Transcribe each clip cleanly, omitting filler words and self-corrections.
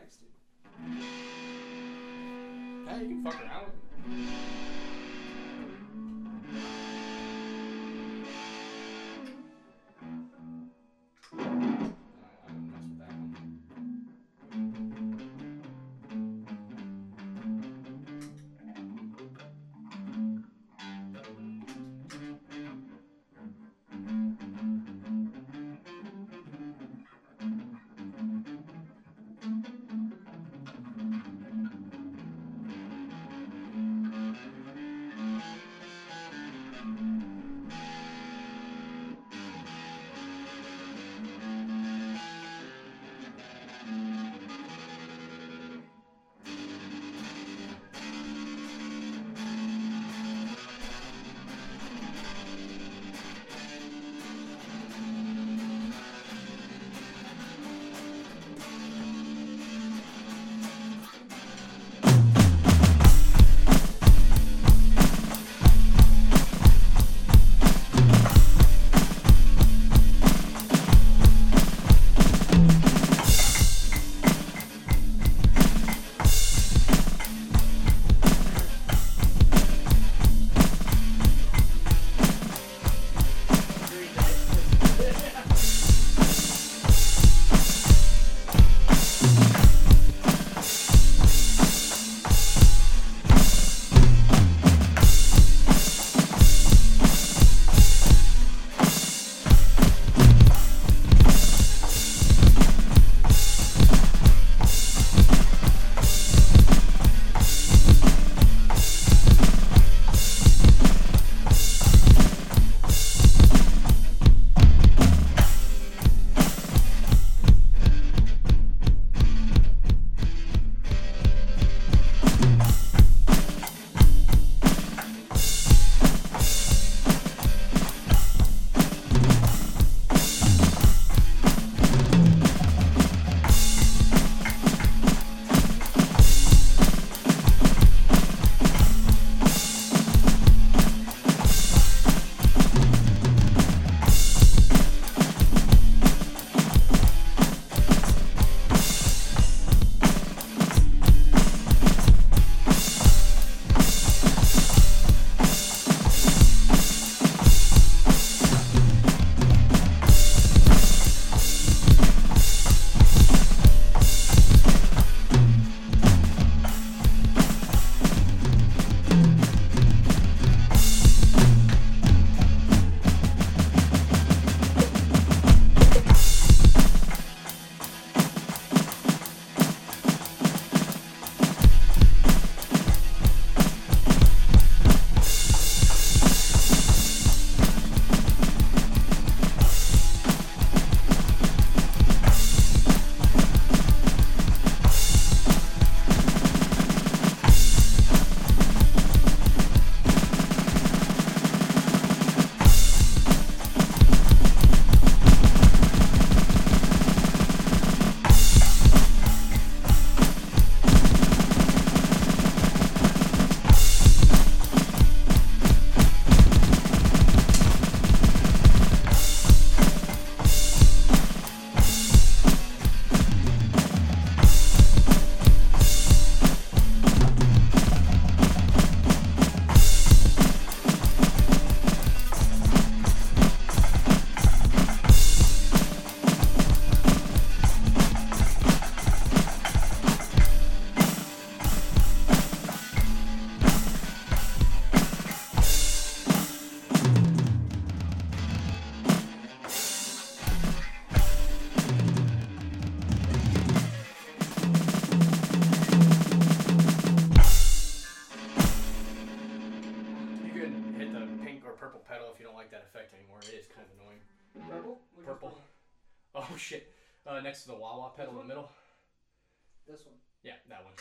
Nice, dude. Yeah, you can fuck around with it. I wouldn't mess with that one. Oh shit. Next to the wah-wah pedal in the middle. This one. Yeah, that one.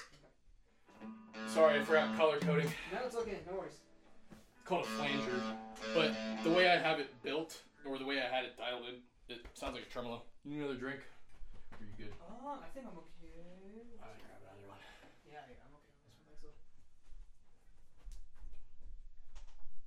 Okay. Sorry, I forgot color coding. No, it's okay. No worries. It's called a flanger. But the way I have it built, or the way I had it dialed in, it sounds like a tremolo. You need another drink? Are you good? I think I'm okay. I'll grab